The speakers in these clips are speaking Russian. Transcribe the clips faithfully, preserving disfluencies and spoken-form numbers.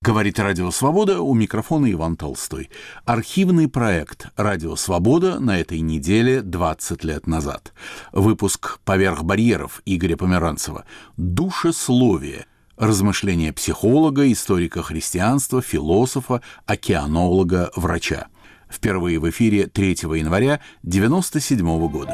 Говорит Радио Свобода, у микрофона Иван Толстой. Архивный проект «Радио Свобода» на этой неделе двадцать лет назад. Выпуск «Поверх барьеров» Игоря Померанцева. Душесловие. Размышления психолога, историка христианства, философа, океанолога, врача. Впервые в эфире третьего января девяносто седьмого года.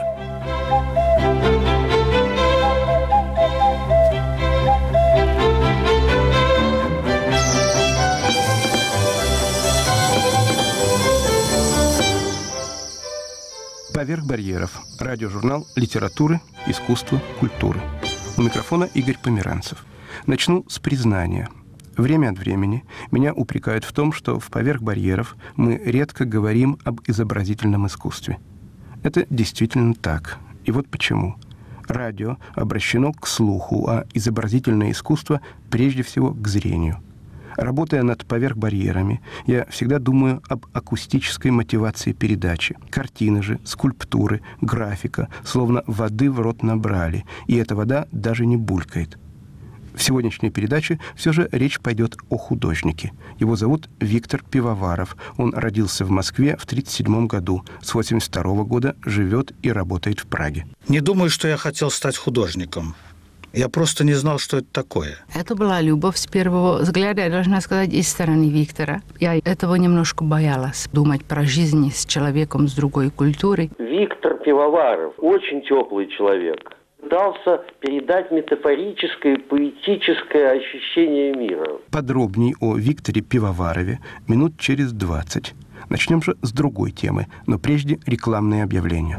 «Поверх барьеров» – радиожурнал литературы, искусства, культуры. У микрофона Игорь Померанцев. Начну с признания. Время от времени меня упрекают в том, что в «Поверх барьеров» мы редко говорим об изобразительном искусстве. Это действительно так. И вот почему. Радио обращено к слуху, а изобразительное искусство прежде всего к зрению. Работая над «Поверх барьерами», я всегда думаю об акустической мотивации передачи. Картины же, скульптуры, графика, словно воды в рот набрали, и эта вода даже не булькает. В сегодняшней передаче все же речь пойдет о художнике. Его зовут Виктор Пивоваров. Он родился в Москве в тридцать седьмом году. С восемьдесят второго года живет и работает в Праге. Не думаю, что я хотел стать художником. Я просто не знал, что это такое. Это была любовь с первого взгляда, я должна сказать, из стороны Виктора. Я этого немножко боялась, думать про жизнь с человеком с другой культурой. Виктор Пивоваров очень теплый человек. Пытался передать метафорическое, поэтическое ощущение мира. Подробней о Викторе Пивоварове минут через двадцать. Начнем же с другой темы, но прежде рекламные объявления.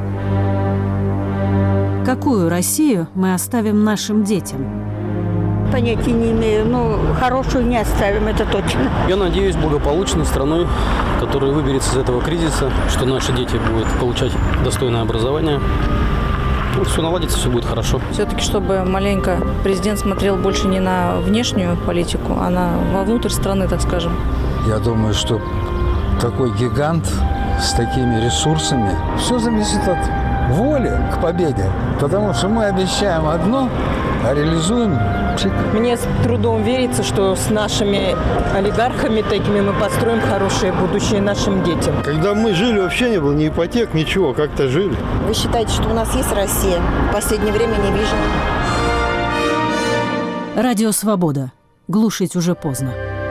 Какую Россию мы оставим нашим детям? Понятия не имею, но хорошую не оставим, это точно. Я надеюсь, благополучной страной, которая выберется из этого кризиса, что наши дети будут получать достойное образование. Ну, все наладится, все будет хорошо. Все-таки, чтобы маленько президент смотрел больше не на внешнюю политику, а на вовнутрь страны, так скажем. Я думаю, что такой гигант с такими ресурсами, все зависит от воли к победе. Потому что мы обещаем одно, а реализуем пшик. Мне с трудом верится, что с нашими олигархами такими мы построим хорошее будущее нашим детям. Когда мы жили, вообще не было ни ипотек, ничего, как-то жили. Вы считаете, что у нас есть Россия? В последнее время не вижу. Радио Свобода. Глушить уже поздно.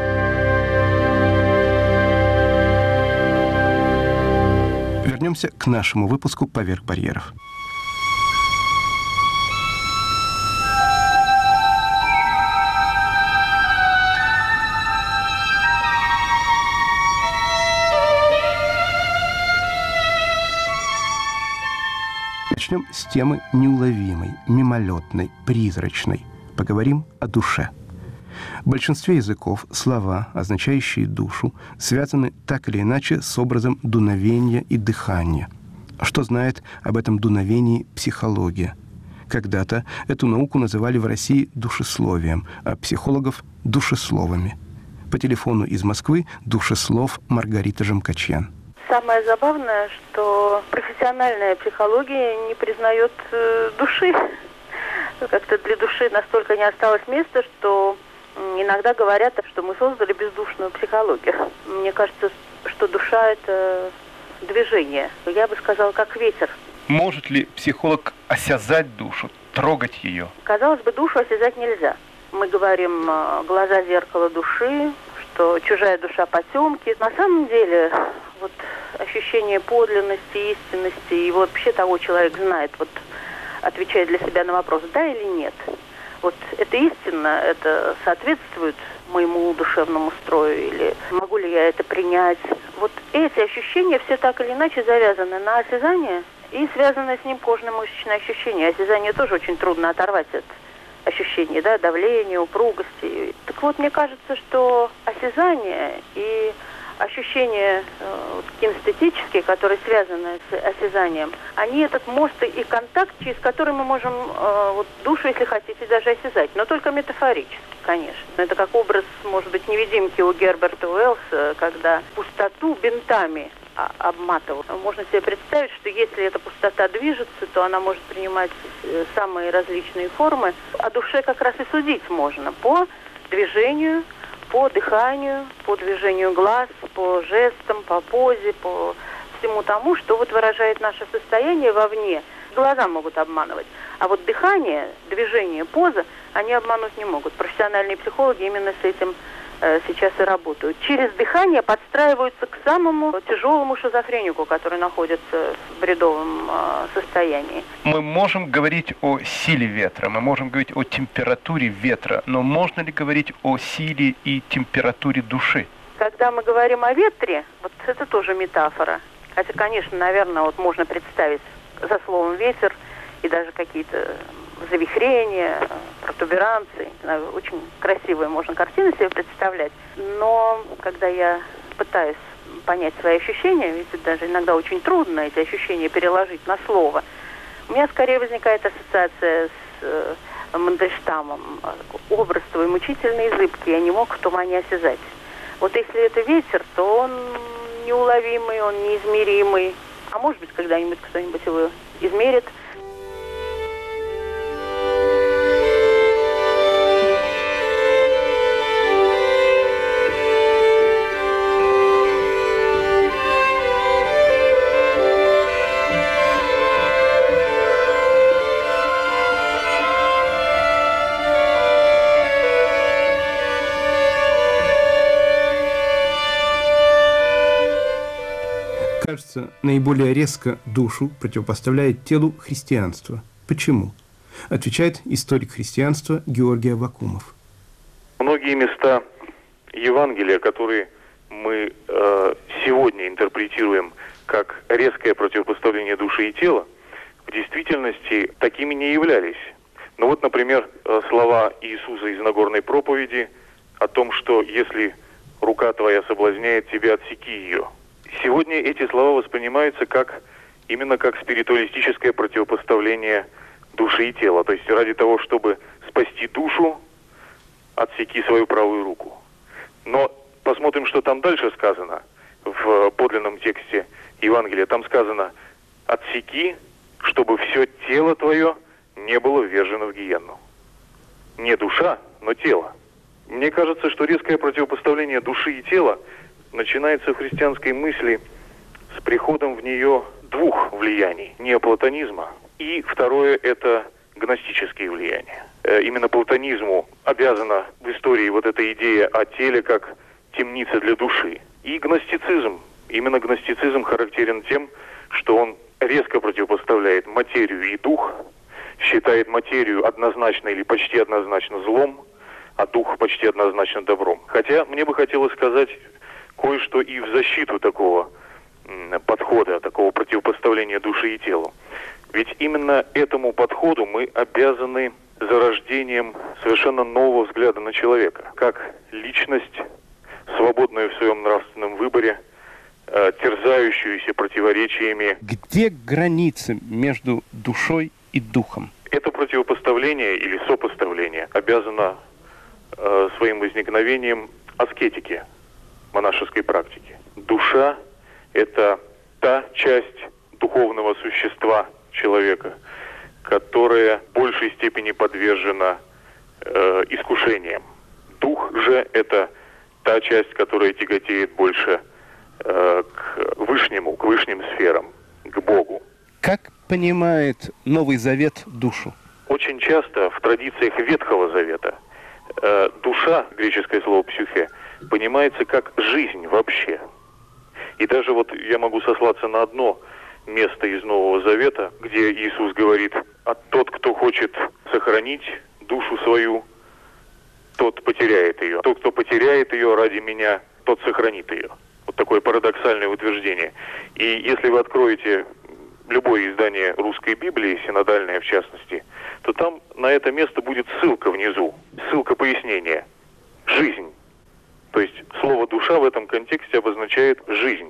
Вернемся к нашему выпуску «Поверх барьеров». Начнем с темы неуловимой, мимолетной, призрачной. Поговорим о душе. В большинстве языков слова, означающие душу, связаны так или иначе с образом дуновения и дыхания. Что знает об этом дуновении психология? Когда-то эту науку называли в России душесловием, а психологов – душесловами. По телефону из Москвы душеслов Маргарита Жемкачьян. Самое забавное, что профессиональная психология не признает э, души. Как-то для души настолько не осталось места, что иногда говорят, что мы создали бездушную психологию. Мне кажется, что душа – это движение. Я бы сказала, как ветер. Может ли психолог осязать душу, трогать ее? Казалось бы, душу осязать нельзя. Мы говорим «глаза – зеркало души», что чужая душа – потемки. На самом деле, вот ощущение подлинности, истинности и вообще того человек знает, вот отвечает для себя на вопрос «да» или «нет». Вот это истинно, это соответствует моему душевному строю, или могу ли я это принять? Вот эти ощущения все так или иначе завязаны на осязание и связаны с ним кожно-мышечное ощущение. Осязание тоже очень трудно оторвать от ощущений, да, давления, упругости. Так вот, мне кажется, что осязание и ощущения э, кинестетические, которые связаны с осязанием, они этот мост и контакт, через который мы можем э, вот, душу, если хотите, даже осязать, но только метафорически, конечно. Это как образ, может быть, невидимки у Герберта Уэллса, когда пустоту бинтами обматывал. Можно себе представить, что если эта пустота движется, то она может принимать самые различные формы. О душе как раз и судить можно по движению, по дыханию, по движению глаз, по жестам, по позе, по всему тому, что вот выражает наше состояние вовне. Глаза могут обманывать. А вот дыхание, движение, поза, они обмануть не могут. Профессиональные психологи именно с этим э, сейчас и работают. Через дыхание подстраиваются к самому тяжелому шизофренику, который находится в бредовом э, состоянии. Мы можем говорить о силе ветра, мы можем говорить о температуре ветра, но можно ли говорить о силе и температуре души? Когда мы говорим о ветре, вот это тоже метафора. Хотя, конечно, наверное, вот можно представить за словом «ветер» и даже какие-то завихрения, протуберанцы. Очень красивые можно картины себе представлять. Но когда я пытаюсь понять свои ощущения, ведь это даже иногда очень трудно эти ощущения переложить на слово, у меня скорее возникает ассоциация с э, Мандельштамом. Образ твой мучительный и зыбкий, я не мог в тумане осязать. Вот если это ветер, то он неуловимый, он неизмеримый. А может быть, когда-нибудь кто-нибудь его измерит. Кажется, наиболее резко душу противопоставляет телу христианство. Почему? Отвечает историк христианства Георгий Аввакумов. Многие места Евангелия, которые мы э, сегодня интерпретируем как резкое противопоставление души и тела, в действительности такими не являлись. Ну вот, например, слова Иисуса из Нагорной проповеди о том, что если рука твоя соблазняет тебя, отсеки ее. Сегодня эти слова воспринимаются как именно как спиритуалистическое противопоставление души и тела. То есть ради того, чтобы спасти душу, отсеки свою правую руку. Но посмотрим, что там дальше сказано в подлинном тексте Евангелия. Там сказано: отсеки, чтобы все тело твое не было ввержено в гиенну. Не душа, но тело. Мне кажется, что резкое противопоставление души и тела начинается в христианской мысли с приходом в нее двух влияний. Неоплатонизма и второе – это гностические влияния. Именно платонизму обязана в истории вот эта идея о теле как темнице для души. И гностицизм. Именно гностицизм характерен тем, что он резко противопоставляет материю и дух, считает материю однозначно или почти однозначно злом, а дух почти однозначно добром. Хотя мне бы хотелось сказать кое-что и в защиту такого подхода, такого противопоставления души и телу. Ведь именно этому подходу мы обязаны зарождением совершенно нового взгляда на человека, как личность, свободную в своем нравственном выборе, э, терзающуюся противоречиями. Где граница между душой и духом? Это противопоставление или сопоставление обязано э, своим возникновением аскетике, монашеской практики. Душа – это та часть духовного существа человека, которая в большей степени подвержена э, искушениям. Дух же – это та часть, которая тяготеет больше э, к вышнему, к вышним сферам, к Богу. Как понимает Новый Завет душу? Очень часто в традициях Ветхого Завета э, душа, греческое слово «псюхе», понимается как жизнь вообще. И даже вот я могу сослаться на одно место из Нового Завета, где Иисус говорит: «А тот, кто хочет сохранить душу свою, тот потеряет ее. Тот, кто потеряет ее ради меня, тот сохранит ее». Вот такое парадоксальное утверждение. И если вы откроете любое издание русской Библии, синодальное в частности, то там на это место будет ссылка внизу, ссылка пояснения. Жизнь. То есть слово «душа» в этом контексте обозначает жизнь.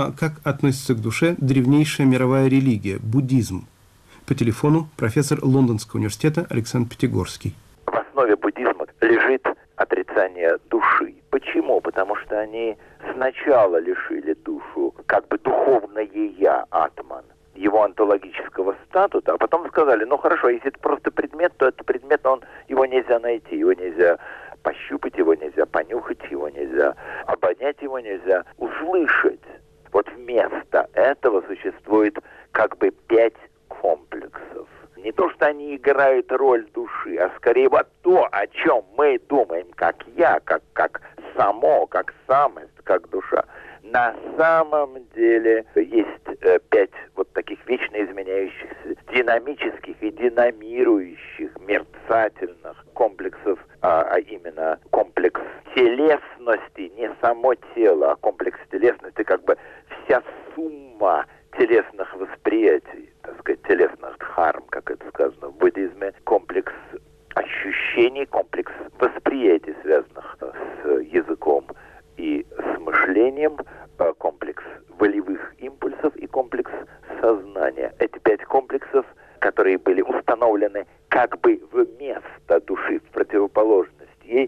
а как относится к душе древнейшая мировая религия – буддизм? По телефону профессор Лондонского университета Александр Пятигорский. В основе буддизма лежит отрицание души. Почему? Потому что они сначала лишили душу как бы духовное я, атман, его онтологического статуса, а потом сказали, ну хорошо, если это просто предмет, то это предмет, он, его нельзя найти, его нельзя пощупать, его нельзя понюхать, его нельзя обонять, его нельзя услышать. Вот вместо этого существует как бы пять комплексов. Не то, что они играют роль души, а скорее вот то, о чем мы думаем, как я, как, как само, как самость, как душа. На самом деле есть э, пять вот таких вечно изменяющихся, динамических и динамирующих, мерцательных комплексов, а, а именно комплекс телесности, не само тело, а комплекс телесности, как бы вся сумма телесных восприятий, так сказать, телесных дхарм, как это сказано в буддизме, комплекс ощущений, комплекс восприятий, связанных с языком и с мышлением, комплекс волевых импульсов и комплекс сознания. Эти пять комплексов, которые были установлены как бы вместо души, в противоположность ей,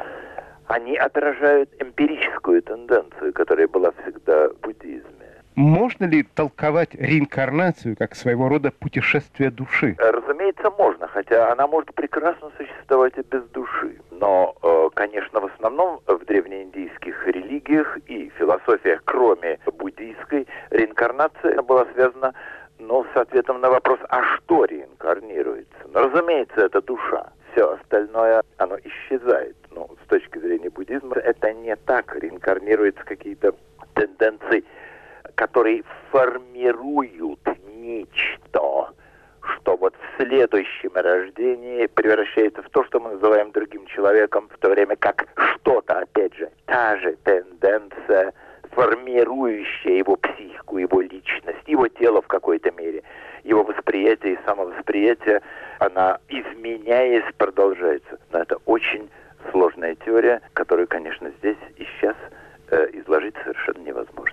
они отражают эмпирическую тенденцию, которая была всегда в буддизме. Можно ли толковать реинкарнацию как своего рода путешествие души? Разумеется, можно, хотя она может прекрасно существовать и без души. Но, конечно, в основном в древнеиндийских религиях и философиях, кроме буддийской, реинкарнация была связана, ну, с ответом на вопрос, а что реинкарнируется? Ну, разумеется, это душа. Все остальное, оно исчезает. Но с точки зрения буддизма это не так. Реинкарнируются какие-то тенденции, которые формируют нечто, что вот в следующем рождении превращается в то, что мы называем другим человеком, в то время как что-то, опять же, та же тенденция, формирующая его психику, его личность, его тело в какой-то мере, его восприятие и самовосприятие, она, изменяясь, продолжается. Но это очень сложная теория, которую, конечно, здесь и сейчас э, изложить совершенно невозможно.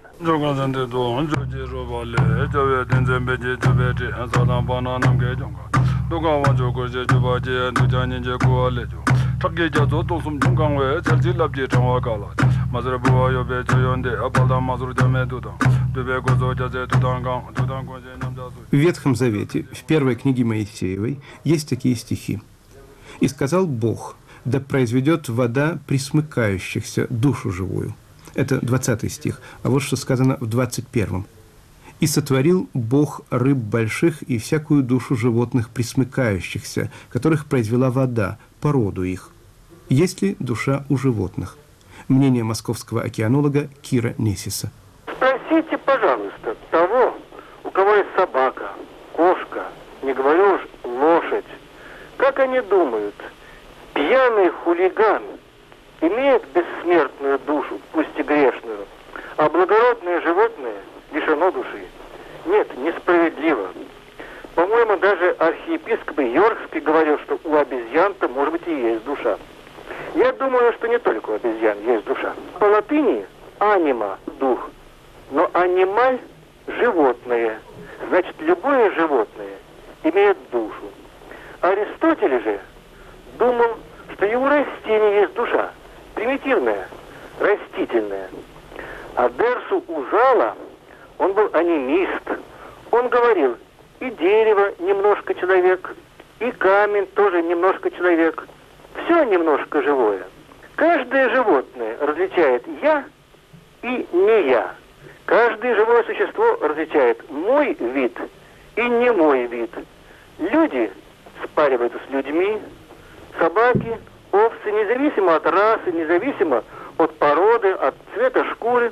В Ветхом Завете, в первой книге Моисеевой, есть такие стихи. «И сказал Бог, да произведет вода присмыкающихся душу живую». Это двадцатый стих. А вот что сказано в двадцать первом. «И сотворил Бог рыб больших и всякую душу животных присмыкающихся, которых произвела вода, породу их». Есть ли душа у животных? Мнение московского океанолога Кира Несиса. Спросите, пожалуйста, того, у кого есть собака, кошка, не говорю уж лошадь, как они думают, пьяный хулиган имеет бессмертную душу, пусть и грешную, а благородное животное лишено души? Нет, несправедливо. По-моему, даже архиепископ Йоркский говорил, что у обезьян-то, может быть, и есть душа. Я думаю, что не только у обезьян есть душа. По латыни анима – дух, но анималь – животное. Значит, любое животное имеет душу. Аристотель же думал, что и у растений есть душа, примитивная, растительная. А Дерсу Узала, он был анимист. Он говорил, и дерево немножко человек, и камень тоже немножко человек. Все немножко живое. Каждое животное различает «я» и «не я». Каждое живое существо различает мой вид и не мой вид. Люди спариваются с людьми, собаки, овцы, независимо от расы, независимо от породы, от цвета шкуры,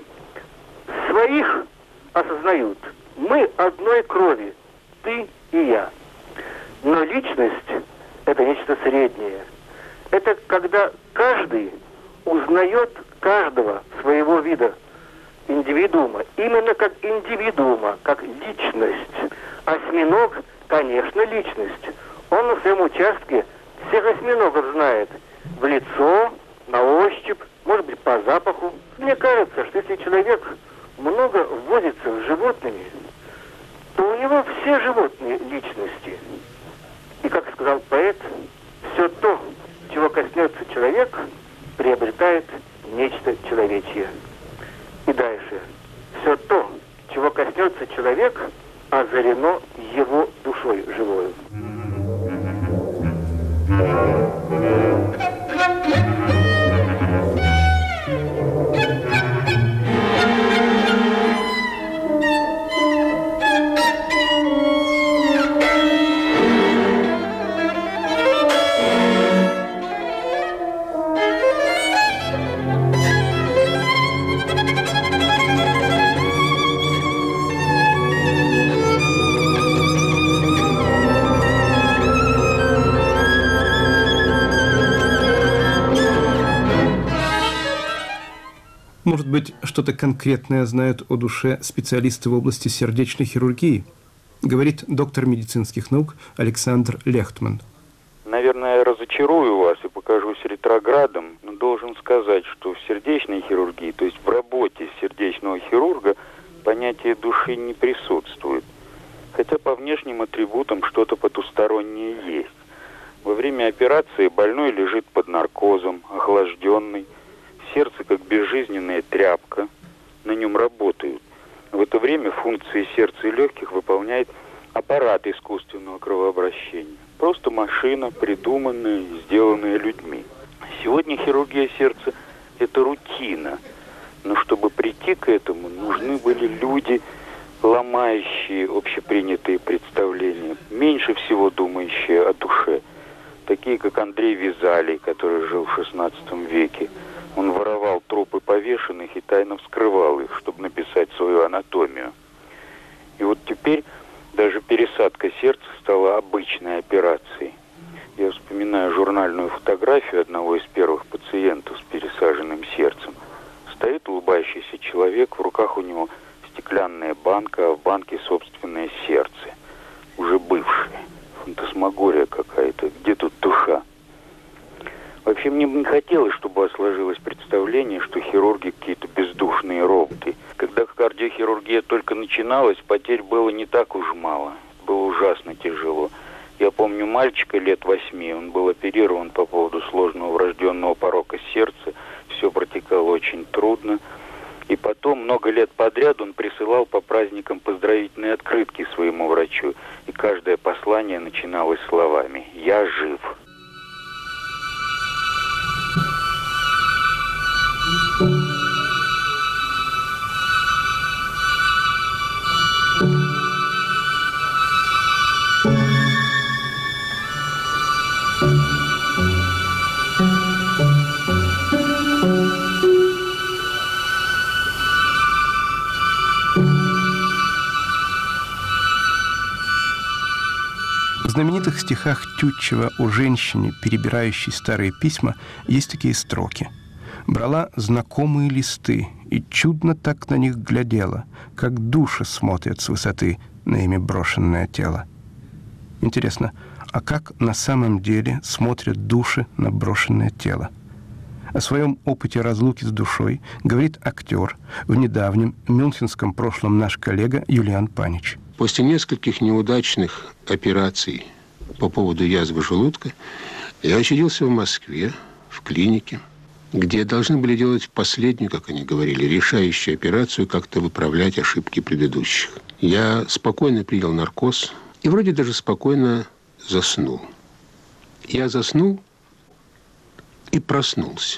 своих осознают. Мы одной крови, ты и я. Но личность – это нечто среднее. Это когда каждый узнает каждого своего вида, индивидуума, именно как индивидуума, как личность. Осьминог, конечно, личность. Он на своем участке всех осьминогов знает. В лицо, на ощупь, может быть, по запаху. Мне кажется, что если человек много возится животными, то у него все животные личности. И, как сказал поэт, все то, чего коснется человек, приобретает нечто человечье. И дальше. Все то, чего коснется человек, озарено его душой живою. Может быть, что-то конкретное знают о душе специалисты в области сердечной хирургии, говорит доктор медицинских наук Александр Лехтман. Наверное, я разочарую вас и покажусь ретроградом, но должен сказать, что в сердечной хирургии, то есть в работе сердечного хирурга, понятие души не присутствует. Хотя по внешним атрибутам что-то потустороннее есть. Во время операции больной лежит под наркозом, охлажденный. Сердце как безжизненная тряпка, на нем работают. В это время функции сердца и легких выполняет аппарат искусственного кровообращения. Просто машина, придуманная и сделанная людьми. Сегодня хирургия сердца – это рутина. Но чтобы прийти к этому, нужны были люди, ломающие общепринятые представления, меньше всего думающие о душе. Такие, как Андрей Визалий, который жил в шестнадцатом веке. Он воровал трупы повешенных и тайно вскрывал их, чтобы написать свою анатомию. И вот теперь даже пересадка сердца стала обычной операцией. Я вспоминаю журнальную фотографию одного из первых пациентов с пересаженным сердцем. Стоит улыбающийся человек, в руках у него стеклянная банка, а в банке собственное сердце. Уже бывшее. Фантасмагория какая-то. Где тут душа? Вообще мне не хотелось, чтобы у вас сложилось представление, что хирурги какие-то бездушные роботы. Когда кардиохирургия только начиналась, потерь было не так уж мало. Было ужасно тяжело. Я помню мальчика лет восьми, он был оперирован по поводу сложного врожденного порока сердца. Все протекало очень трудно. И потом, много лет подряд, он присылал по праздникам поздравительные открытки своему врачу. И каждое послание начиналось словами «Я жив». В знаменитых стихах Тютчева о женщине, перебирающей старые письма, есть такие строки. «Брала знакомые листы и чудно так на них глядела, как души смотрят с высоты на ими брошенное тело». Интересно, а как на самом деле смотрят души на брошенное тело? О своем опыте разлуки с душой говорит актер, в недавнем мюнхенском прошлом наш коллега Юлиан Панич. После нескольких неудачных операций по поводу язвы желудка я очутился в Москве, в клинике, где должны были делать последнюю, как они говорили, решающую операцию, как-то выправлять ошибки предыдущих. Я спокойно принял наркоз и вроде даже спокойно заснул. Я заснул и проснулся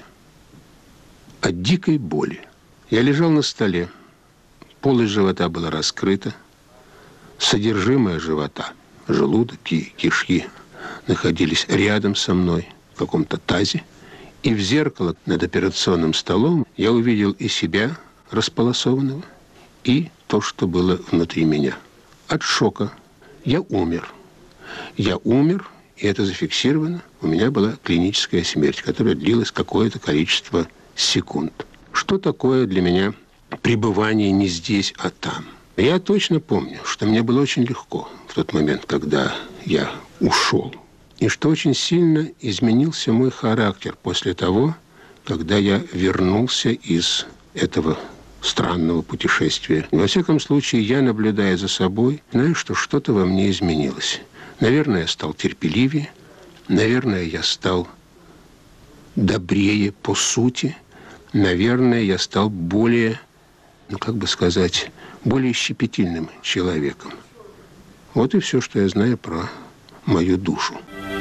от дикой боли. Я лежал на столе, полость живота была раскрыта, содержимое живота, желудок и кишки находились рядом со мной в каком-то тазе. И в зеркало над операционным столом я увидел и себя располосованного, и то, что было внутри меня. От шока я умер. Я умер, и это зафиксировано. У меня была клиническая смерть, которая длилась какое-то количество секунд. Что такое для меня пребывание не здесь, а там? Я точно помню, что мне было очень легко в тот момент, когда я ушел. И что очень сильно изменился мой характер после того, когда я вернулся из этого странного путешествия. Во всяком случае, я, наблюдая за собой, знаю, что что-то во мне изменилось. Наверное, я стал терпеливее, наверное, я стал добрее по сути, наверное, я стал более, ну, как бы сказать, более щепетильным человеком. Вот и все, что я знаю про мою душу.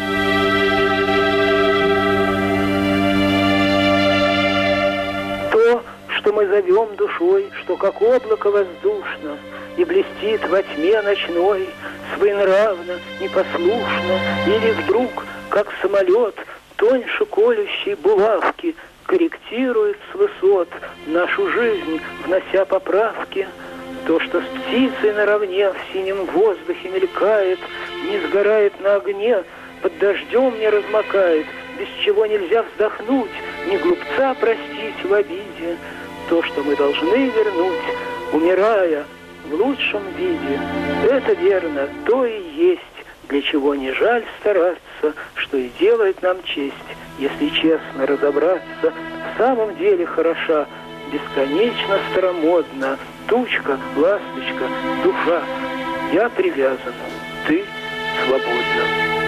То, что мы зовем душой, что как облако воздушно и блестит во тьме ночной, своенравно, непослушно, или вдруг, как самолет, тоньше колющей булавки, корректирует с высот нашу жизнь, внося поправки. То, что с птицей наравне в синем воздухе мелькает, не сгорает на огне, под дождем не размокает, без чего нельзя вздохнуть, ни глупца простить в обиде. То, что мы должны вернуть, умирая в лучшем виде, это верно, то и есть, для чего не жаль стараться, что и делает нам честь, если честно разобраться, в самом деле хороша, бесконечно старомодна, тучка, ласточка, душа. Я привязан, ты свободна.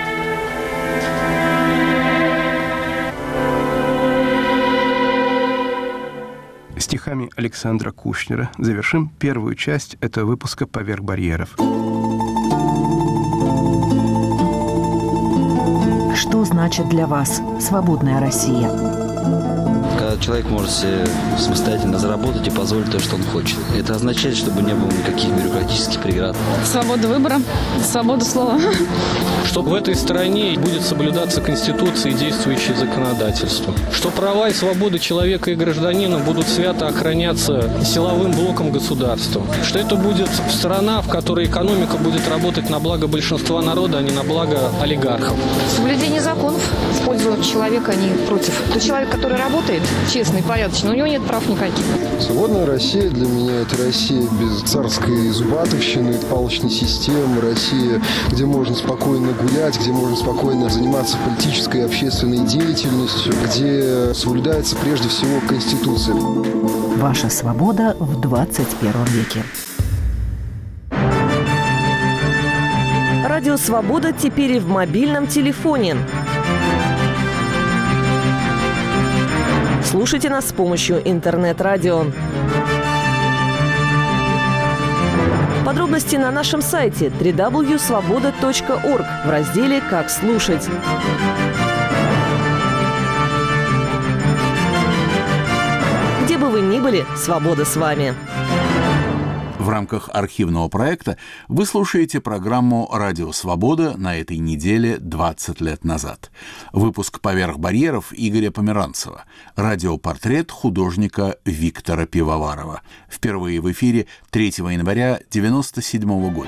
Стихами Александра Кушнера завершим первую часть этого выпуска «Поверх барьеров». Что значит для вас свободная Россия? Когда человек может себе самостоятельно заработать и позволить то, что он хочет. Это означает, чтобы не было никаких бюрократических преград. Свобода выбора, свобода слова. Что в этой стране будет соблюдаться Конституция и действующее законодательство. Что права и свободы человека и гражданина будут свято охраняться силовым блоком государства. Что это будет страна, в которой экономика будет работать на благо большинства народа, а не на благо олигархов. Соблюдение законов в пользу человека, а не против. Тот человек, который работает, честный, порядочный, у него нет прав никаких. Свободная Россия для меня – это Россия без царской зубатовщины, палочной системы, Россия, где можно спокойно гулять, где можно спокойно заниматься политической и общественной деятельностью, где соблюдается прежде всего Конституция. Ваша свобода в двадцать первом веке. Радио «Свобода» теперь и в мобильном телефоне. Слушайте нас с помощью интернет-радио. Подробности на нашем сайте дабл ю дабл ю дабл ю точка свобода точка орг в разделе «Как слушать». Где бы вы ни были, свобода с вами. В рамках архивного проекта вы слушаете программу «Радио Свобода» на этой неделе двадцать лет назад. Выпуск «Поверх барьеров» Игоря Померанцева. Радиопортрет художника Виктора Пивоварова. Впервые в эфире третьего января девяносто седьмого года.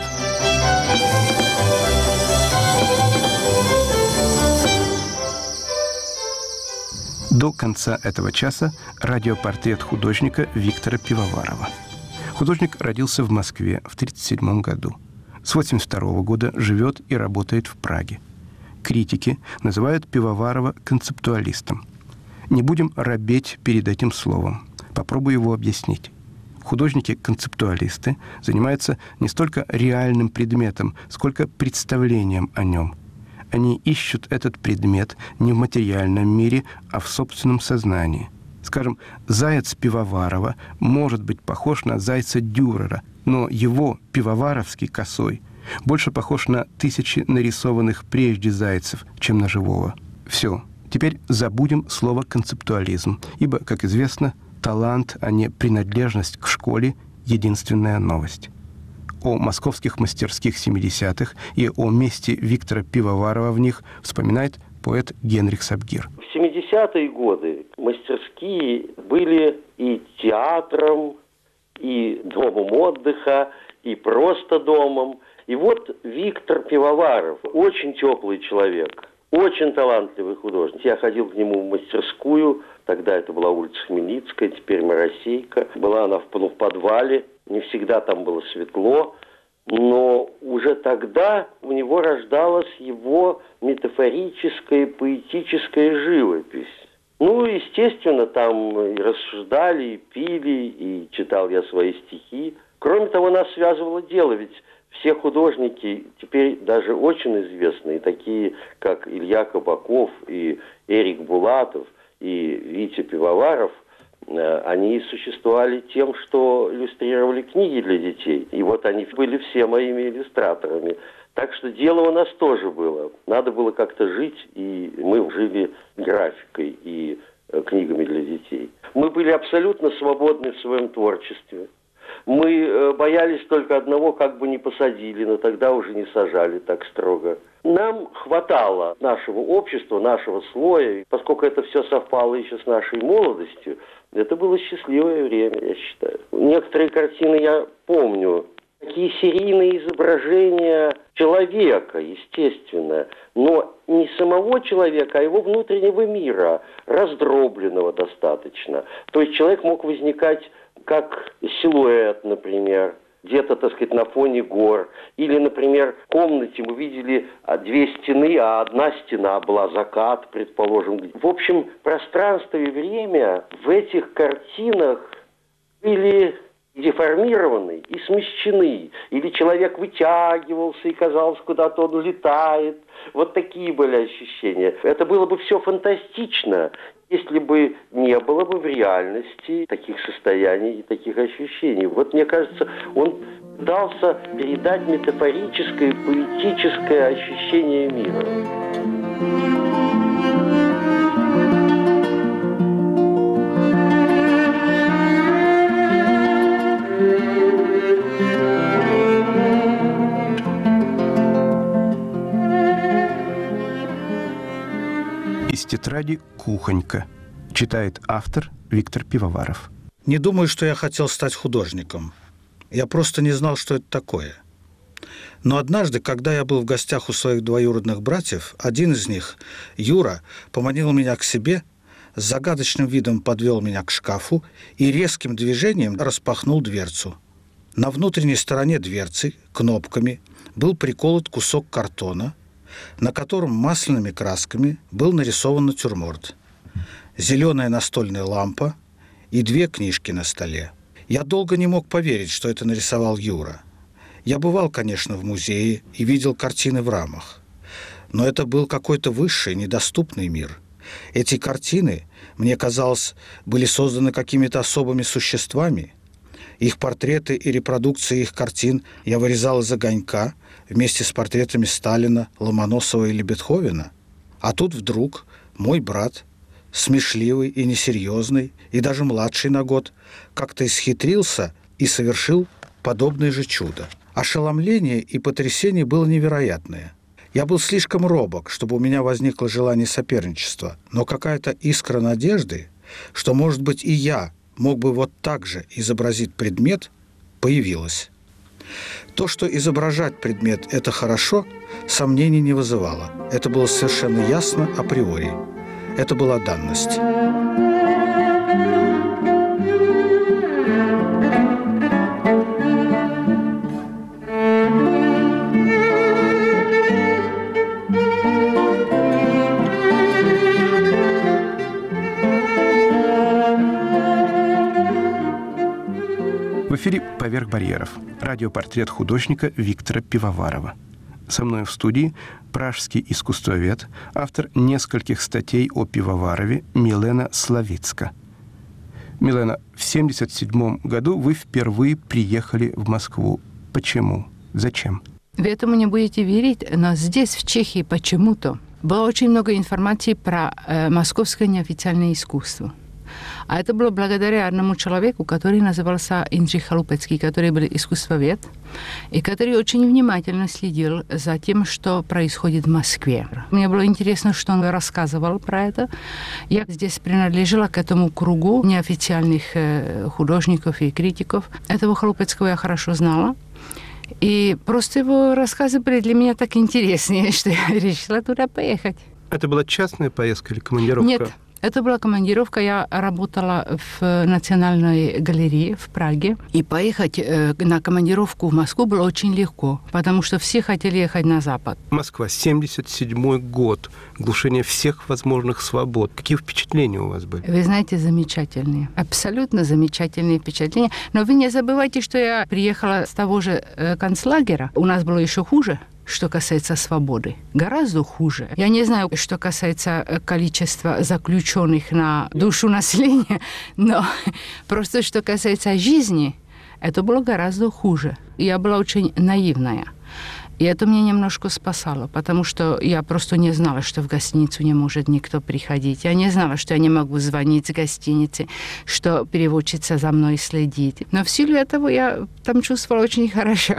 До конца этого часа радиопортрет художника Виктора Пивоварова. Художник родился в Москве в тысяча девятьсот тридцать седьмом году. С восемьдесят второго года живет и работает в Праге. Критики называют Пивоварова концептуалистом. Не будем робеть перед этим словом. Попробую его объяснить. Художники-концептуалисты занимаются не столько реальным предметом, сколько представлением о нем. Они ищут этот предмет не в материальном мире, а в собственном сознании. Скажем, заяц Пивоварова может быть похож на зайца Дюрера, но его пивоваровский косой больше похож на тысячи нарисованных прежде зайцев, чем на живого. Все. Теперь забудем слово «концептуализм», ибо, как известно, талант, а не принадлежность к школе – единственная новость. О московских мастерских семидесятых и о месте Виктора Пивоварова в них вспоминает поэт Генрих Сабгир. В семидесятые годы мастерские были и театром, и домом отдыха, и просто домом. И вот Виктор Пивоваров, очень теплый человек, очень талантливый художник. Я ходил к нему в мастерскую, тогда это была улица Хмельницкая, теперь Моросейка. Была она в, ну, в подвале, не всегда там было светло, но уже тогда у него рождалась его метафорическая, поэтическая живопись. Ну, естественно, там и рассуждали, и пили, и читал я свои стихи. Кроме того, нас связывало дело, ведь все художники, теперь даже очень известные, такие как Илья Кабаков и Эрик Булатов и Витя Пивоваров, они существовали тем, что иллюстрировали книги для детей. И вот они были все моими иллюстраторами. Так что дело у нас тоже было. Надо было как-то жить, и мы жили графикой и книгами для детей. Мы были абсолютно свободны в своем творчестве. Мы боялись только одного, как бы не посадили, но тогда уже не сажали так строго. Нам хватало нашего общества, нашего слоя, поскольку это все совпало еще с нашей молодостью. Это было счастливое время, я считаю. Некоторые картины я помню. Такие серийные изображения человека, естественно, но не самого человека, а его внутреннего мира, раздробленного достаточно. То есть человек мог возникать как силуэт, например, где-то, так сказать, на фоне гор. Или, например, в комнате мы видели две стены, а одна стена была закат, предположим. В общем, пространство и время в этих картинах были деформированы и смещены. Или человек вытягивался, и казалось, куда-то он летает. Вот такие были ощущения. Это было бы все фантастично, если бы не было бы в реальности таких состояний и таких ощущений. Вот мне кажется, он пытался передать метафорическое, поэтическое ощущение мира. Из тетради «Кухонька». Читает автор Виктор Пивоваров. Не думаю, что я хотел стать художником. Я просто не знал, что это такое. Но однажды, когда я был в гостях у своих двоюродных братьев, один из них, Юра, поманил меня к себе, с загадочным видом подвел меня к шкафу и резким движением распахнул дверцу. На внутренней стороне дверцы, кнопками, был приколот кусок картона, на котором масляными красками был нарисован натюрморт. Зеленая настольная лампа и две книжки на столе. Я долго не мог поверить, что это нарисовал Юра. Я бывал, конечно, в музее и видел картины в рамах. Но это был какой-то высший, недоступный мир. Эти картины, мне казалось, были созданы какими-то особыми существами. Их портреты и репродукции их картин я вырезал из огонька вместе с портретами Сталина, Ломоносова или Бетховена. А тут вдруг мой брат, смешливый и несерьезный, и даже младший на год, как-то исхитрился и совершил подобное же чудо. Ошеломление и потрясение было невероятное. Я был слишком робок, чтобы у меня возникло желание соперничества, но какая-то искра надежды, что, может быть, и я мог бы вот так же изобразить предмет, появилась. То, что изображать предмет – это хорошо, сомнений не вызывало. Это было совершенно ясно априори. Это была данность. В эфире «Поверх барьеров». Радиопортрет художника Виктора Пивоварова. Со мной в студии пражский искусствовед, автор нескольких статей о Пивоварове Милена Славицка. Милена, в семьдесят седьмом году вы впервые приехали в Москву. Почему? Зачем? Вы этому не будете верить, но здесь, в Чехии, почему-то было очень много информации про э, московское неофициальное искусство. А это было благодаря одному человеку, который назывался Индрих Халупецкий, который был искусствовед, и который очень внимательно следил за тем, что происходит в Москве. Мне было интересно, что он рассказывал про это. Я здесь принадлежала к этому кругу неофициальных художников и критиков. Этого Халупецкого я хорошо знала. И просто его рассказы были для меня так интереснее, что я решила туда поехать. Это была частная поездка или командировка? Нет, Это была командировка. Я работала в Национальной галерее в Праге. И поехать э, на командировку в Москву было очень легко, потому что все хотели ехать на Запад. Москва, семьдесят седьмой год. Глушение всех возможных свобод. Какие впечатления у вас были? Вы знаете, замечательные. Абсолютно замечательные впечатления. Но вы не забывайте, что я приехала с того же э, концлагеря. У нас было еще хуже. Что касается свободы, гораздо хуже. Я не знаю, что касается количества заключенных на душу населения, но просто что касается жизни, это было гораздо хуже. Я была очень наивная. И это меня немножко спасало, потому что я просто не знала, что в гостиницу не может никто приходить. Я не знала, что я не могу звонить с гостиницы, что переводчица за мной следит. Но в силу этого я там чувствовала очень хорошо.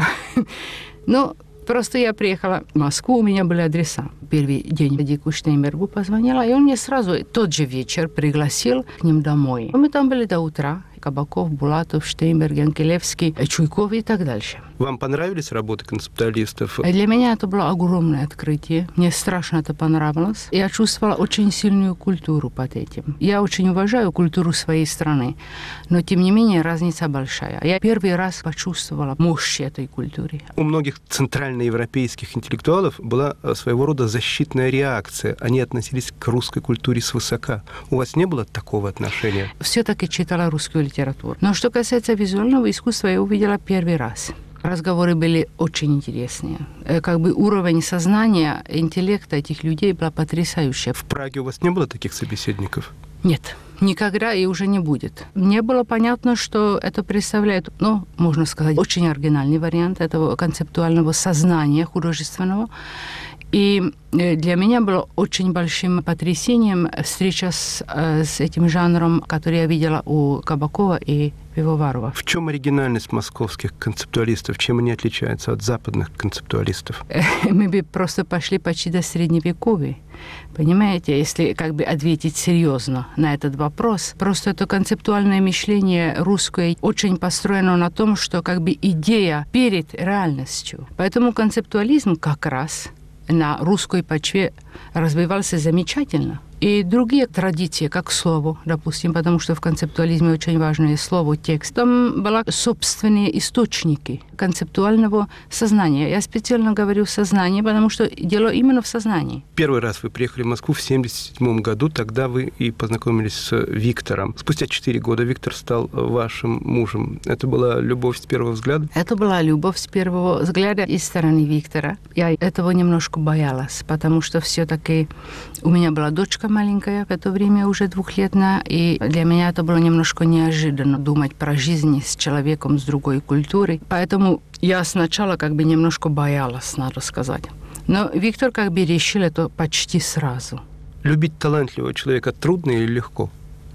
Но просто я приехала в Москву, у меня были адреса. Первый день Дику Штейнбергу позвонила, и он мне сразу тот же вечер пригласил к ним домой. Мы там были до утра. Кабаков, Булатов, Штейнберг, Янкелевский, Чуйков и так дальше. Вам понравились работы концептуалистов? Для меня это было огромное открытие. Мне страшно это понравилось. Я чувствовала очень сильную культуру под этим. Я очень уважаю культуру своей страны, но, тем не менее, разница большая. Я первый раз почувствовала мощь этой культуры. У многих центральноевропейских интеллектуалов была своего рода защитная реакция. Они относились к русской культуре свысока. У вас не было такого отношения? Все-таки читала русскую литературу. Но что касается визуального искусства, я увидела первый раз. Разговоры были очень интересные. Как бы уровень сознания, интеллекта этих людей был потрясающий. В Праге у вас не было таких собеседников? Нет, никогда и уже не будет. Мне было понятно, что это представляет, ну, можно сказать, очень оригинальный вариант этого концептуального сознания художественного. И для меня было очень большим потрясением встреча с, с этим жанром, который я видела у Кабакова и Пивоварова. В чем оригинальность московских концептуалистов? Чем они отличаются от западных концептуалистов? Мы бы просто пошли почти до Средневековья. Понимаете, если как бы ответить серьезно на этот вопрос, просто это концептуальное мышление русское очень построено на том, что как бы идея перед реальностью. Поэтому концептуализм как раз на русской почве развивался замечательно. И другие традиции, как слово, допустим, потому что в концептуализме очень важное слово, текст. Там были собственные источники концептуального сознания. Я специально говорю «сознание», потому что дело именно в сознании. Первый раз вы приехали в Москву в семьдесят седьмом году, тогда вы и познакомились с Виктором. Спустя четыре года Виктор стал вашим мужем. Это была любовь с первого взгляда? Это была любовь с первого взгляда из стороны Виктора. Я этого немножко боялась, потому что все-таки у меня была дочка маленькая, в это время уже двухлетная, и для меня это было немножко неожиданно думать про жизнь с человеком с другой культурой. Поэтому я сначала как бы немножко боялась, надо сказать. Но Виктор как бы решил это почти сразу. Любить талантливого человека трудно или легко?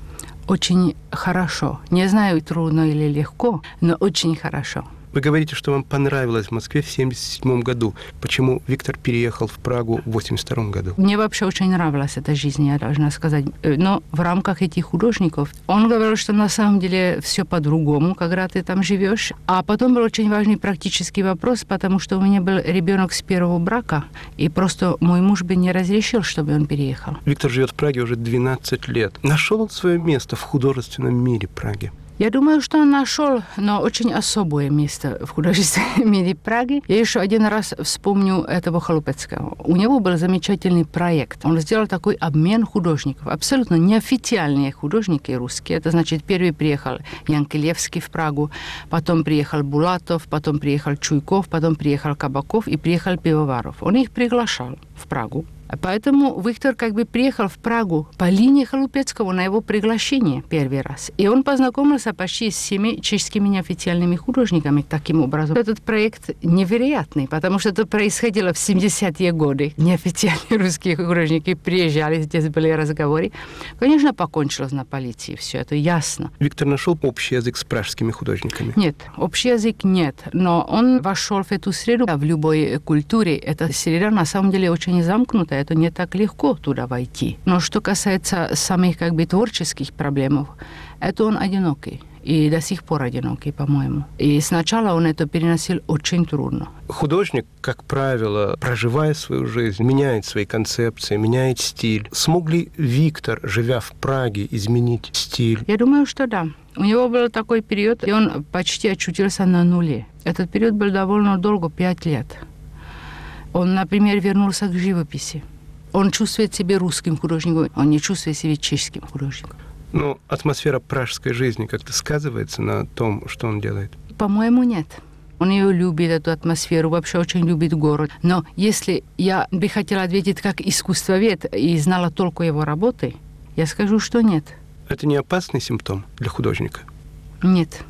Очень хорошо. Не знаю, трудно или легко, но очень хорошо. Вы говорите, что вам понравилось в Москве в семьдесят седьмом году. Почему Виктор переехал в Прагу в восемьдесят втором году? Мне вообще очень нравилась эта жизнь, я должна сказать. Но в рамках этих художников он говорил, что на самом деле все по-другому, когда ты там живешь. А потом был очень важный практический вопрос, потому что у меня был ребенок с первого брака, и просто мой муж бы не разрешил, чтобы он переехал. Виктор живет в Праге уже двенадцать лет. Нашел он свое место в художественном мире Праги? Я думаю, что он нашел, но очень особое место в художественном мире Праги. Я еще один раз вспомню этого Холопецкого. У него был замечательный проект. Он сделал такой обмен художников. Абсолютно неофициальные художники русские. Это значит, первый приехал Янкелевский в Прагу, потом приехал Булатов, потом приехал Чуйков, потом приехал Кабаков и приехал Пивоваров. Он их приглашал в Прагу. Поэтому Виктор как бы приехал в Прагу по линии Холопецкого на его приглашение первый раз. И он познакомился почти с всеми чешскими неофициальными художниками таким образом. Этот проект невероятный, потому что это происходило в семидесятые годы. Неофициальные русские художники приезжали, здесь были разговоры. Конечно, покончилось на полиции, все это ясно. Виктор нашел общий язык с пражскими художниками? Нет, общий язык нет, но он вошел в эту среду. В любой культуре эта среда на самом деле очень замкнутая. Это не так легко туда войти. Но что касается самих как бы творческих проблем, это он одинокий. и до сих пор одинокий, по-моему. И сначала он это переносил очень трудно. Художник, как правило, проживая свою жизнь, меняет свои концепции, меняет стиль. Смог ли Виктор, живя в Праге, изменить стиль? Я думаю, что да. У него был такой период, где он почти очутился на нуле. Этот период был довольно долго, пять лет. Он, например, вернулся к живописи. Он чувствует себя русским художником, он не чувствует себя чешским художником. Но атмосфера пражской жизни как-то сказывается на том, что он делает? По-моему, нет. Он ее любит, эту атмосферу, вообще очень любит город. Но если я бы хотела ответить как искусствовед и знала только его работы, я скажу, что нет. Это не опасный симптом для художника? Нет.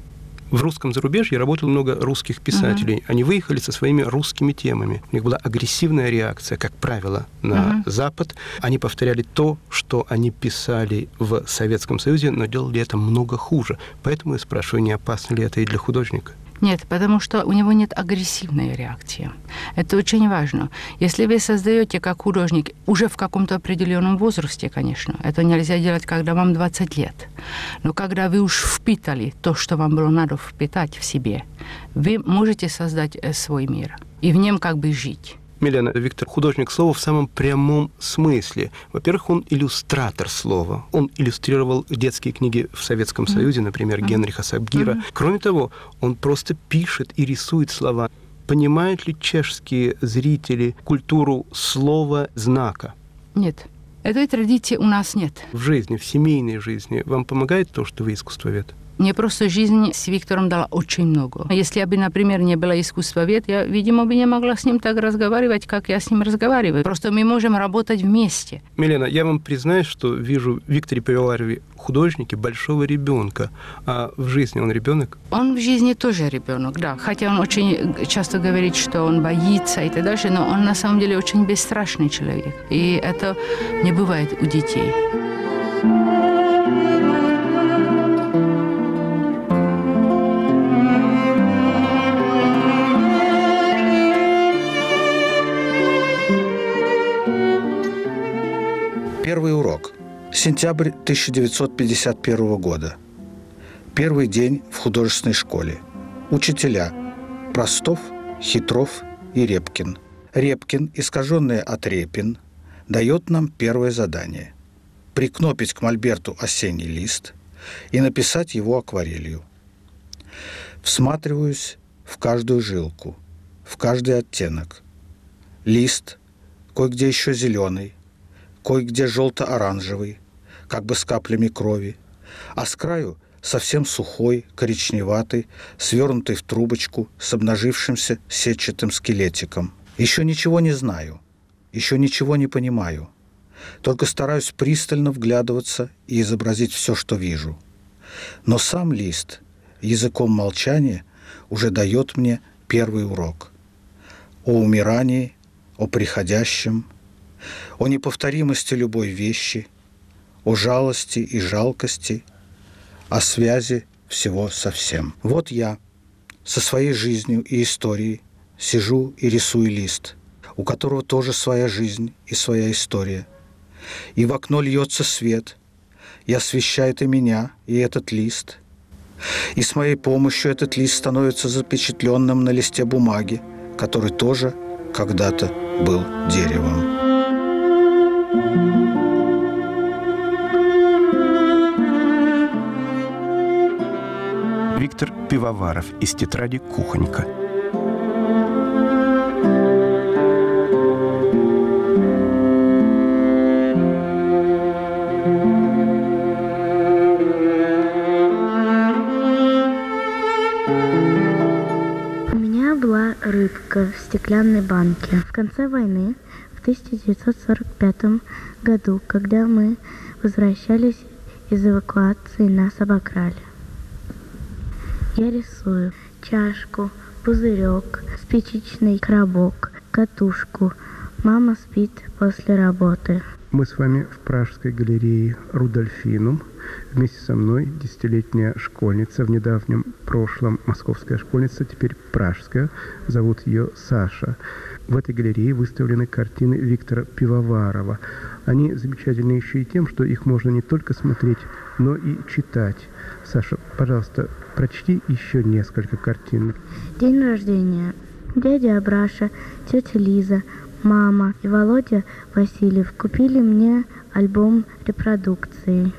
В русском зарубежье работало много русских писателей. Uh-huh. Они выехали со своими русскими темами. У них была агрессивная реакция, как правило, на uh-huh. Запад. Они повторяли то, что они писали в Советском Союзе, но делали это много хуже. Поэтому я спрашиваю, не опасно ли это и для художника? Нет, потому что у него нет агрессивной реакции. Это очень важно. Если вы создаете как художник уже в каком-то определенном возрасте, конечно, это нельзя делать, когда вам двадцать лет. Но когда вы уж впитали то, что вам было надо впитать в себе, вы можете создать свой мир и в нем как бы жить. Милена, Виктор художник слова в самом прямом смысле. Во-первых, он иллюстратор слова. Он иллюстрировал детские книги в Советском mm-hmm. Союзе, например, mm-hmm. Генриха Сабгира. Mm-hmm. Кроме того, он просто пишет и рисует слова. Понимают ли чешские зрители культуру слова знака? Нет. Этой традиции у нас нет. В жизни, в семейной жизни вам помогает то, что вы искусствовед? Мне просто жизнь с Виктором дала очень много. Если я бы, например, не была искусствовед, я, видимо, бы не могла с ним так разговаривать, как я с ним разговариваю. Просто мы можем работать вместе. Милена, я вам признаюсь, что вижу в Викторе Пивоварове художнике большого ребенка. А в жизни он ребенок? Он в жизни тоже ребенок, да. Хотя он очень часто говорит, что он боится и так дальше, но он на самом деле очень бесстрашный человек. И это не бывает у детей. Первый урок. Сентябрь тысяча девятьсот пятьдесят первого года. Первый день в художественной школе. Учителя. Простов, Хитров и Репкин. Репкин, искаженный от Репин, дает нам первое задание. Прикнопить к мольберту осенний лист и написать его акварелью. Всматриваюсь в каждую жилку, в каждый оттенок. Лист, кое-где еще зеленый, кое-где желто-оранжевый, как бы с каплями крови, а с краю совсем сухой, коричневатый, свернутый в трубочку с обнажившимся сетчатым скелетиком. Еще ничего не знаю, еще ничего не понимаю, только стараюсь пристально вглядываться и изобразить все, что вижу. Но сам лист языком молчания уже дает мне первый урок. О умирании, о приходящем, о неповторимости любой вещи, о жалости и жалкости, о связи всего со всем. Вот я со своей жизнью и историей сижу и рисую лист, у которого тоже своя жизнь и своя история. И в окно льется свет, и освещает и меня, и этот лист. И с моей помощью этот лист становится запечатленным на листе бумаги, который тоже когда-то был деревом. Виктор Пивоваров из тетради «Кухонька». У меня была рыбка в стеклянной банке. В конце войны, в тысяча девятьсот сорок пятом году, когда мы возвращались из эвакуации, нас обокрали. Я рисую чашку, пузырек, спичечный коробок, катушку. Мама спит после работы. Мы с вами в Пражской галерее «Рудольфинум». Вместе со мной десятилетняя школьница, в недавнем прошлом московская школьница, теперь пражская. Зовут ее Саша. В этой галерее выставлены картины Виктора Пивоварова. Они замечательны еще и тем, что их можно не только смотреть но и читать. Саша, пожалуйста, прочти еще несколько картин. День рождения. Дядя Абраша, тетя Лиза, мама и Володя Васильев купили мне альбом репродукции.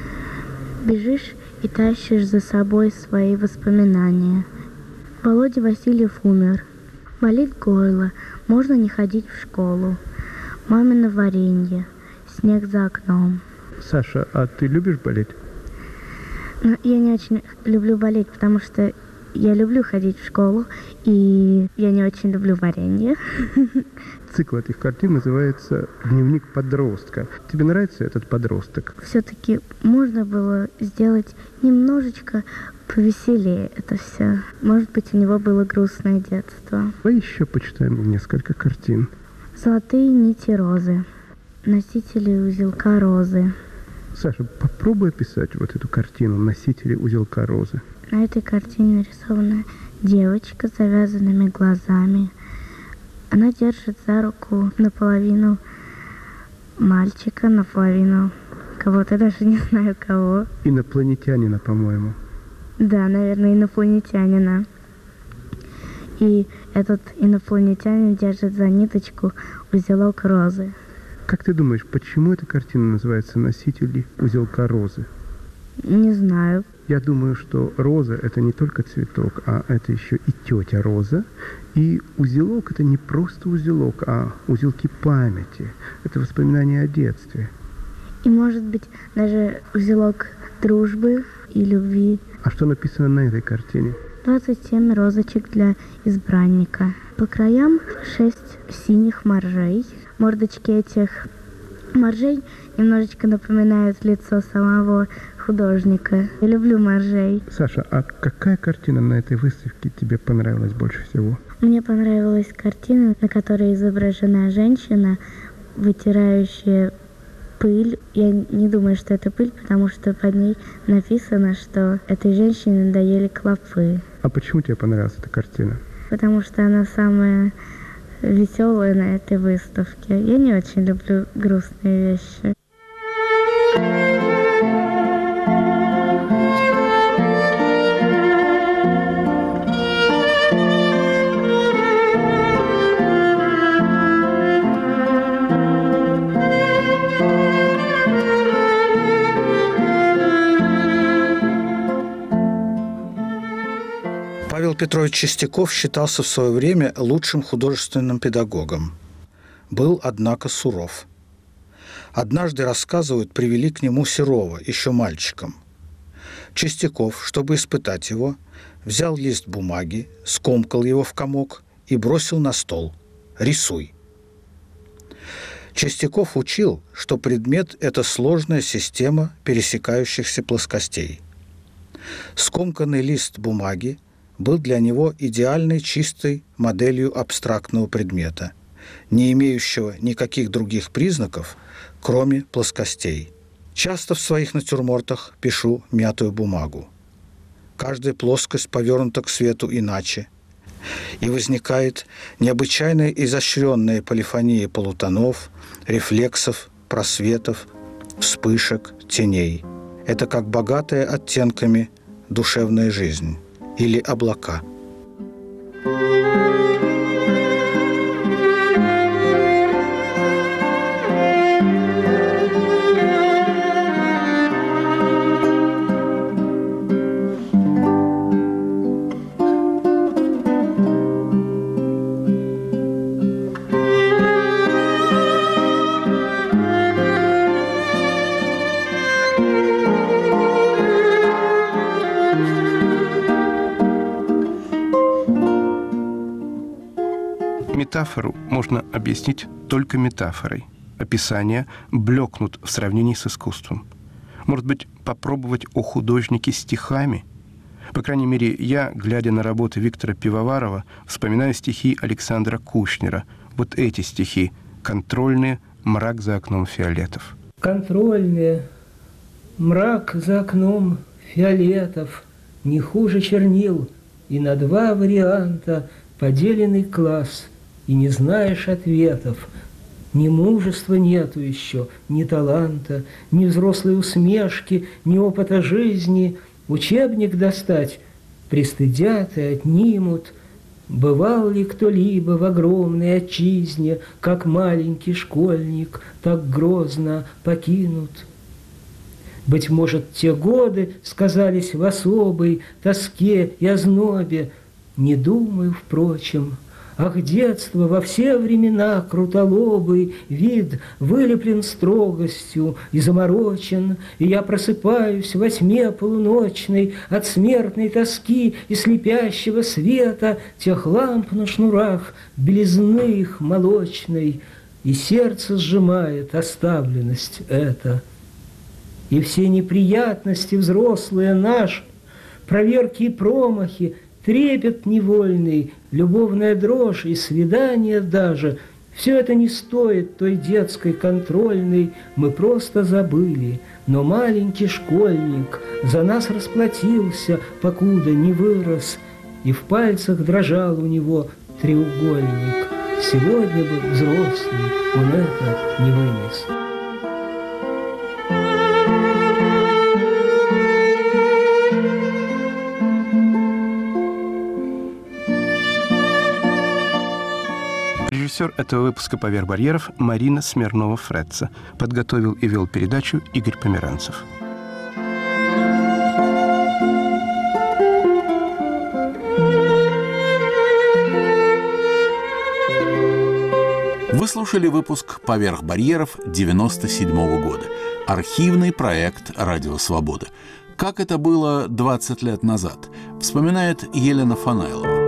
Бежишь и тащишь за собой свои воспоминания. Володя Васильев умер. Болит горло, можно не ходить в школу. Мамино варенье, снег за окном. Саша, а ты любишь болеть? Ну, я не очень люблю болеть, потому что я люблю ходить в школу, и я не очень люблю варенье. Цикл этих картин называется «Дневник подростка». Тебе нравится этот подросток? Все-таки можно было сделать немножечко повеселее это все. Может быть, у него было грустное детство. Давай еще почитаем несколько картин. «Золотые нити розы», «Носители узелка розы». Саша, попробуй описать вот эту картину «Носители узелка розы». На этой картине нарисована девочка с завязанными глазами. Она держит за руку наполовину мальчика, наполовину кого-то, даже не знаю кого. Инопланетянина, по-моему. Да, наверное, инопланетянина. И этот инопланетянин держит за ниточку узелок розы. Как ты думаешь, почему эта картина называется «Носители узелка розы»? Не знаю. Я думаю, что роза – это не только цветок, а это еще и тетя Роза. И узелок – это не просто узелок, а узелки памяти. Это воспоминания о детстве. И, может быть, даже узелок дружбы и любви. А что написано на этой картине? двадцать семь розочек для избранника. По краям шесть синих моржей. Мордочки этих моржей немножечко напоминают лицо самого художника. Я люблю моржей. Саша, а какая картина на этой выставке тебе понравилась больше всего? Мне понравилась картина, на которой изображена женщина, вытирающая пыль. Я не думаю, что это пыль, потому что под ней написано, что этой женщине надоели клопы. А почему тебе понравилась эта картина? Потому что она самая веселая на этой выставке. Я не очень люблю грустные вещи. Павел Петрович Чистяков считался в свое время лучшим художественным педагогом. Был, однако, суров. Однажды, рассказывают, привели к нему Серова, еще мальчиком. Чистяков, чтобы испытать его, взял лист бумаги, скомкал его в комок и бросил на стол. «Рисуй». Чистяков учил, что предмет – это сложная система пересекающихся плоскостей. Скомканный лист бумаги был для него идеальной чистой моделью абстрактного предмета, не имеющего никаких других признаков, кроме плоскостей. Часто в своих натюрмортах пишу мятую бумагу. Каждая плоскость повернута к свету иначе, и возникает необычайная изощренная полифония полутонов, рефлексов, просветов, вспышек, теней. Это как богатая оттенками душевная жизнь или облака. Метафору можно объяснить только метафорой. Описания блекнут в сравнении с искусством. Может быть, попробовать о художнике стихами? По крайней мере, я, глядя на работы Виктора Пивоварова, вспоминаю стихи Александра Кушнера. Вот эти стихи. Контрольные, мрак за окном фиолетов. Контрольные, мрак за окном фиолетов, не хуже чернил, и на два варианта поделенный класс, и не знаешь ответов. Ни мужества нету еще, ни таланта, ни взрослой усмешки, ни опыта жизни. Учебник достать пристыдят и отнимут. Бывал ли кто-либо в огромной отчизне, как маленький школьник, так грозно покинут? Быть может, те годы сказались в особой тоске и ознобе. Не думаю, впрочем. Ах, детство во все времена крутолобый вид вылеплен строгостью и заморочен, и я просыпаюсь во тьме полуночной от смертной тоски и слепящего света тех ламп на шнурах, белизны их молочной, и сердце сжимает оставленность эта. И все неприятности взрослые наши, проверки и промахи, трепет невольный, любовная дрожь и свидание даже – все это не стоит той детской контрольной, мы просто забыли. Но маленький школьник за нас расплатился, покуда не вырос, и в пальцах дрожал у него треугольник. Сегодня бы взрослый он это не вынес. Режиссер этого выпуска «Поверх барьеров» Марина Смирнова-Фредца. Подготовил и вел передачу Игорь Померанцев. Вы слушали выпуск «Поверх барьеров» девяносто седьмого года. Архивный проект «Радио Свобода». Как это было двадцать лет назад, вспоминает Елена Фанайлова.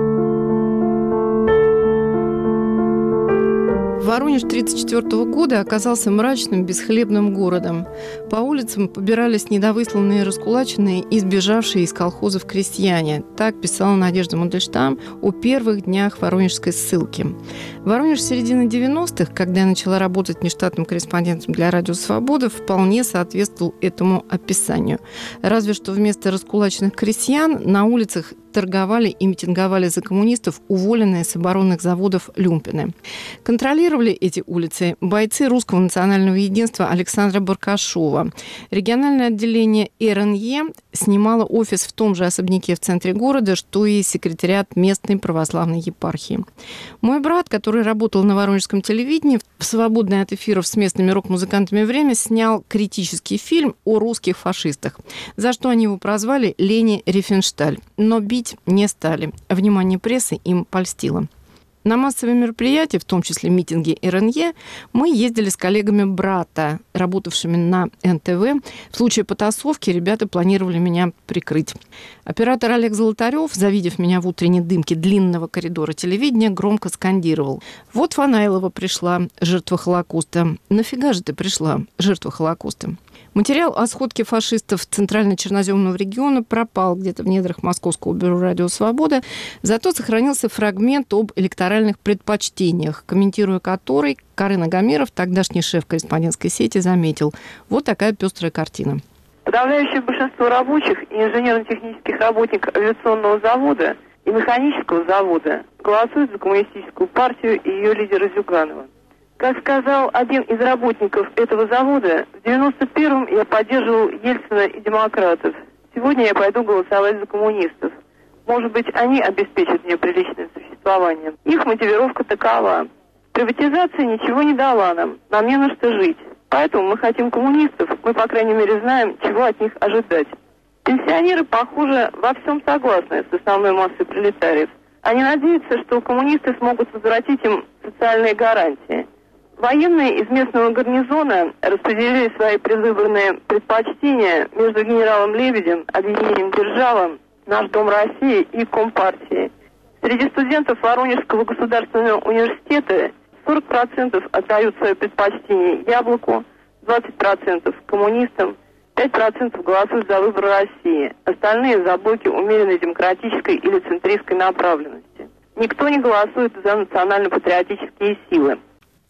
Воронеж тысяча девятьсот тридцать четвёртого года оказался мрачным, бесхлебным городом. По улицам побирались недовысланные, раскулаченные и сбежавшие из колхозов крестьяне. Так писала Надежда Мандельштам о первых днях воронежской ссылки. Воронеж середины девяностых, когда я начала работать внештатным корреспондентом для «Радио Свобода», вполне соответствовал этому описанию. Разве что вместо раскулаченных крестьян на улицах торговали и митинговали за коммунистов уволенные с оборонных заводов люмпины. Контролировали эти улицы бойцы Русского национального единства Александра Баркашова. Региональное отделение эр эн е снимало офис в том же особняке в центре города, что и секретариат местной православной епархии. Мой брат, который работал на воронежском телевидении, в свободное от эфиров с местными рок-музыкантами время снял критический фильм о русских фашистах, за что они его прозвали «Лени Рифеншталь». Но бить не стали. Внимание прессы им польстило. На массовые мероприятия, в том числе митинги эр эн е, мы ездили с коллегами брата, работавшими на эн тэ вэ. В случае потасовки ребята планировали меня прикрыть. Оператор Олег Золотарев, завидев меня в утренней дымке длинного коридора телевидения, громко скандировал: «Вот Фанайлова пришла, жертва Холокоста. Нафига же ты пришла, жертва Холокоста?» Материал о сходке фашистов Центрально-Черноземного региона пропал где-то в недрах Московского бюро «Радио Свобода», зато сохранился фрагмент об электоральных предпочтениях, комментируя который Карен Агамиров, тогдашний шеф корреспондентской сети, заметил: вот такая пестрая картина. Подавляющее большинство рабочих и инженерно-технических работников авиационного завода и механического завода голосуют за коммунистическую партию и ее лидера Зюганова. Как сказал один из работников этого завода, в девяносто первом я поддерживал Ельцина и демократов. Сегодня я пойду голосовать за коммунистов. Может быть, они обеспечат мне приличное существование. Их мотивировка такова: приватизация ничего не дала нам, нам не на что жить. Поэтому мы хотим коммунистов, мы, по крайней мере, знаем, чего от них ожидать. Пенсионеры, похоже, во всем согласны с основной массой пролетариев. Они надеются, что коммунисты смогут возвратить им социальные гарантии. Военные из местного гарнизона распределили свои предвыборные предпочтения между генералом Лебедем, объединением «Держава», «Наш Дом России» и Компартией. Среди студентов Воронежского государственного университета сорок процентов отдают свое предпочтение «Яблоку», двадцать процентов коммунистам, пять процентов голосуют за выбор России, остальные за блоки умеренной демократической или центристской направленности. Никто не голосует за национально-патриотические силы.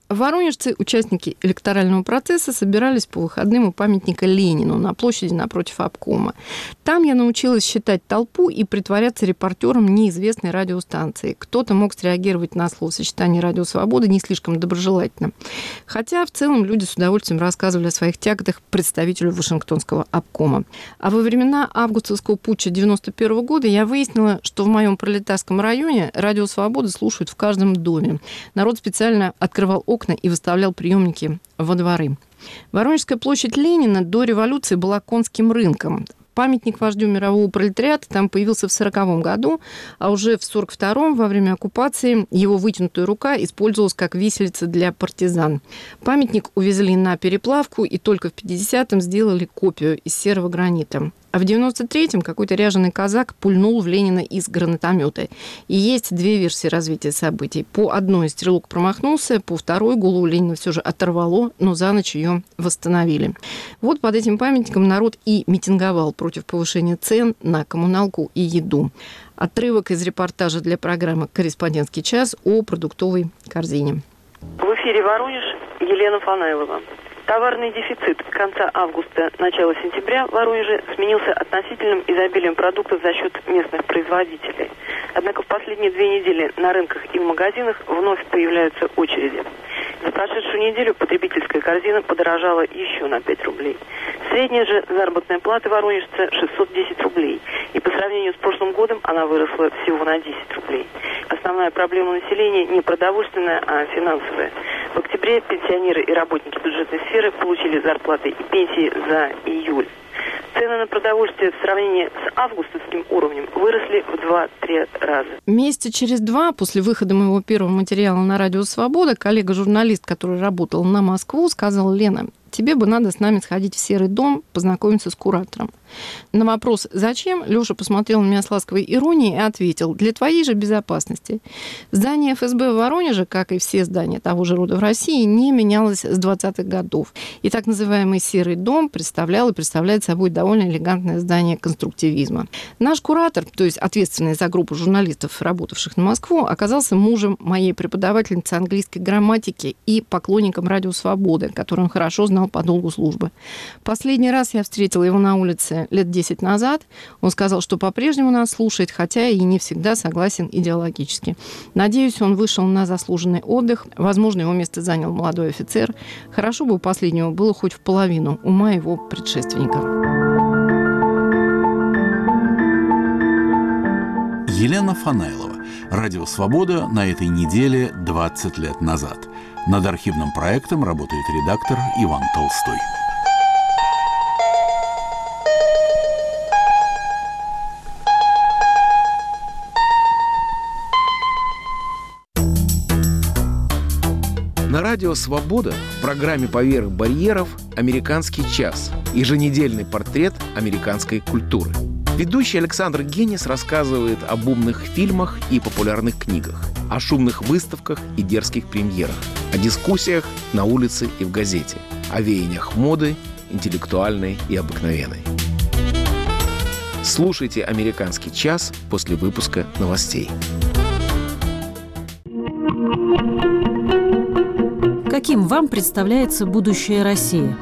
Воронежцы, участники электорального процесса, собирались по выходным у памятника Ленину на площади напротив обкома. Там я научилась считать толпу и притворяться репортером неизвестной радиостанции. Кто-то мог среагировать на словосочетание «Радио Свобода» не слишком доброжелательно. Хотя в целом люди с удовольствием рассказывали о своих тяготах представителю Вашингтонского обкома. А во времена августовского путча девяносто первого года я выяснила, что в моем пролетарском районе «Радио Свобода» слушают в каждом доме. Народ специально открывал окна и выставлял приемники во дворы. Воронежская площадь Ленина до революции была конским рынком. Памятник вождю мирового пролетариата там появился в сороковом году, а уже в сорок втором, во время оккупации, его вытянутая рука использовалась как виселица для партизан. Памятник увезли на переплавку и только в пятидесятом сделали копию из серого гранита. А в девяносто третьем какой-то ряженый казак пульнул в Ленина из гранатомета. И есть две версии развития событий. По одной стрелок промахнулся, по второй голову Ленина все же оторвало, но за ночь ее восстановили. Вот под этим памятником народ и митинговал против повышения цен на коммуналку и еду. Отрывок из репортажа для программы «Корреспондентский час» о продуктовой корзине. В эфире Воронеж, Елена Фанайлова. Товарный дефицит конца августа, начала сентября в Воронеже сменился относительным изобилием продуктов за счет местных производителей. Однако в последние две недели на рынках и в магазинах вновь появляются очереди. За прошедшую неделю потребительская корзина подорожала еще на пять рублей. Средняя же заработная плата воронежца шестьсот десять рублей. И по сравнению с прошлым годом она выросла всего на десять рублей. Основная проблема населения не продовольственная, а финансовая. В октябре пенсионеры и работники бюджетной сферы получили зарплаты и пенсии за июль. Цены на продовольствие в сравнении с августовским уровнем выросли в два-три раза. Месяца через два после выхода моего первого материала на «Радио Свобода» коллега-журналист, который работал на Москву, сказал: «Лена, тебе бы надо с нами сходить в Серый дом, познакомиться с куратором». На вопрос «Зачем?» Лёша посмотрел на меня с ласковой иронией и ответил: «Для твоей же безопасности». Здание эф эс бэ в Воронеже, как и все здания того же рода в России, не менялось с двадцатых годов. И так называемый Серый дом представлял и представляет собой довольно элегантное здание конструктивизма. Наш куратор, то есть ответственный за группу журналистов, работавших на Москву, оказался мужем моей преподавательницы английской грамматики и поклонником «Радио Свободы», который он хорошо знал по долгу службы. Последний раз я встретила его на улице лет десять назад. Он сказал, что по-прежнему нас слушает, хотя и не всегда согласен идеологически. Надеюсь, он вышел на заслуженный отдых. Возможно, его место занял молодой офицер. Хорошо бы у последнего было хоть в половину ума его предшественника. Елена Фанайлова. «Радио Свобода» на этой неделе двадцать лет назад. Над архивным проектом работает редактор Иван Толстой. На радио «Свобода» в программе «Поверх барьеров» «Американский час» – еженедельный портрет американской культуры. Ведущий Александр Генис рассказывает об умных фильмах и популярных книгах, о шумных выставках и дерзких премьерах, о дискуссиях на улице и в газете, о веяниях моды, интеллектуальной и обыкновенной. Слушайте «Американский час» после выпуска новостей. Каким вам представляется будущее России?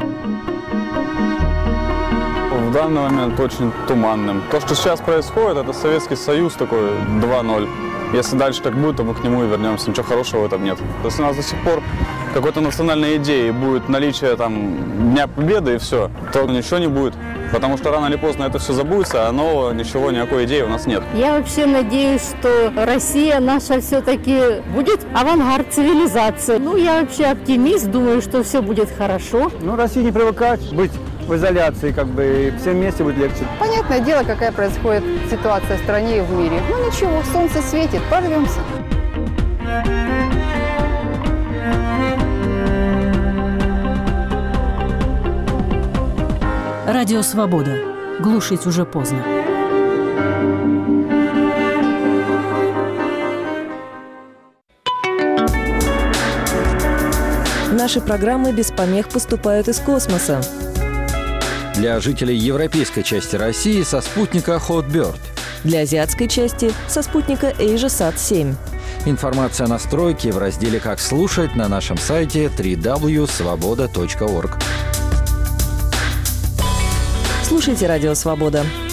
В данный момент очень туманным. То, что сейчас происходит, это Советский Союз такой два ноль. Если дальше так будет, то мы к нему и вернемся. Ничего хорошего в этом нет. Если у нас до сих пор какой-то национальной идеи будет наличие там Дня Победы и все, то ничего не будет. Потому что рано или поздно это все забудется, а нового ничего, никакой идеи у нас нет. Я вообще надеюсь, что Россия наша все-таки будет авангард цивилизации. Ну, я вообще оптимист, думаю, что все будет хорошо. Ну, России не привыкать быть в изоляции, как бы, и всем вместе будет легче. Понятное дело, какая происходит ситуация в стране и в мире. Ну, ничего, солнце светит, порвемся. Радио «Свобода». Глушить уже поздно. Наши программы без помех поступают из космоса. Для жителей европейской части России со спутника Hotbird. Для азиатской части со спутника AsiaSat семь. Информация о настройке в разделе «Как слушать» на нашем сайте дабл-ю дабл ю дабл ю точка свобода точка орг. Слушайте «Радио Свобода».